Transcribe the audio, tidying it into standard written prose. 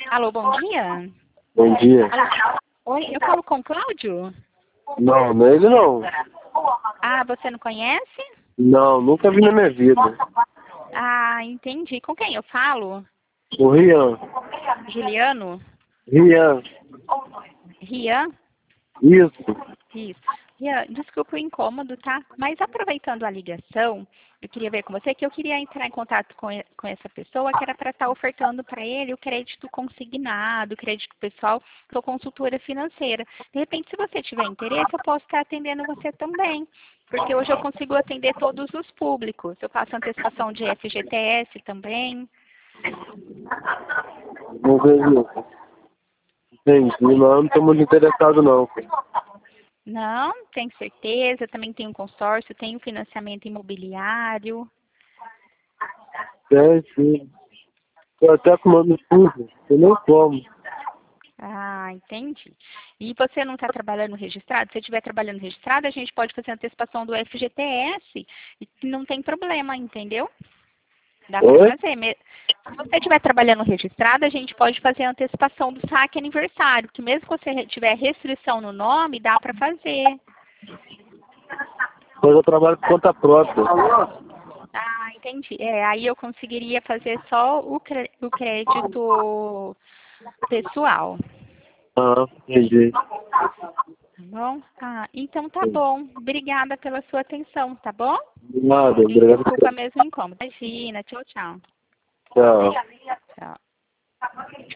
Alô, bom dia. Bom dia. Oi, eu falo com o Cláudio? Não, não é ele não. Ah, você não conhece? Não, nunca vi na minha vida. Ah, entendi. Com quem eu falo? O Rian. Juliano? Rian. Rian? Isso. Isso. Rian, desculpa o incômodo, tá? Mas aproveitando a ligação, eu queria ver com você que eu queria entrar em contato com essa pessoa que era para estar ofertando para ele o crédito consignado, o crédito pessoal, sou consultora financeira. De repente, se você tiver interesse, eu posso estar atendendo você também, porque hoje eu consigo atender todos os públicos. Eu faço antecipação de FGTS também. Não vejo isso. Entendi. Não estou muito interessado não. Não, tenho certeza. Também tem um consórcio, tem um financiamento imobiliário. É, sim. Estou até fumando tudo. Eu não como. Ah, entendi. E você não está trabalhando registrado? Se estiver trabalhando registrado, a gente pode fazer antecipação do FGTS e não tem problema, entendeu? Dá para Oi? fazer. Se você estiver trabalhando registrado, a gente pode fazer a antecipação do saque aniversário, que mesmo que você tiver restrição no nome, dá para fazer. Mas eu trabalho por conta própria. Ah, entendi. Aí eu conseguiria fazer só o crédito pessoal. Ah, entendi. Tá bom? Ah, então tá bom. Obrigada pela sua atenção, tá bom? Nada, E obrigado. desculpa mesmo o incômodo. Imagina, tchau, tchau. Tchau. Tchau.